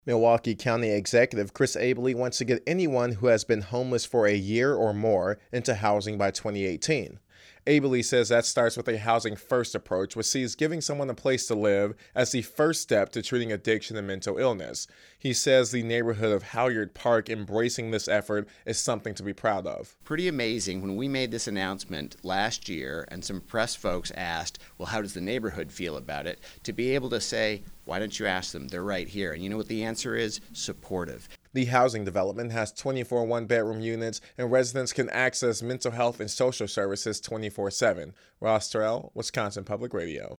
Milwaukee County Executive Chris Abele wants to get anyone who has been homeless for a year or more into housing by 2018. Abele says that starts with a housing first approach, which sees giving someone a place to live as the first step to treating addiction and mental illness. He says the neighborhood of Halyard Park embracing this effort is something to be proud of. Pretty amazing. When we made this announcement last year and some press folks asked, well, how does the neighborhood feel about it? To be able to say, why don't you ask them? They're right here. And you know what the answer is? Supportive. The housing development has 24 one-bedroom units, and residents can access mental health and social services 24/7. Ross Terrell, Wisconsin Public Radio.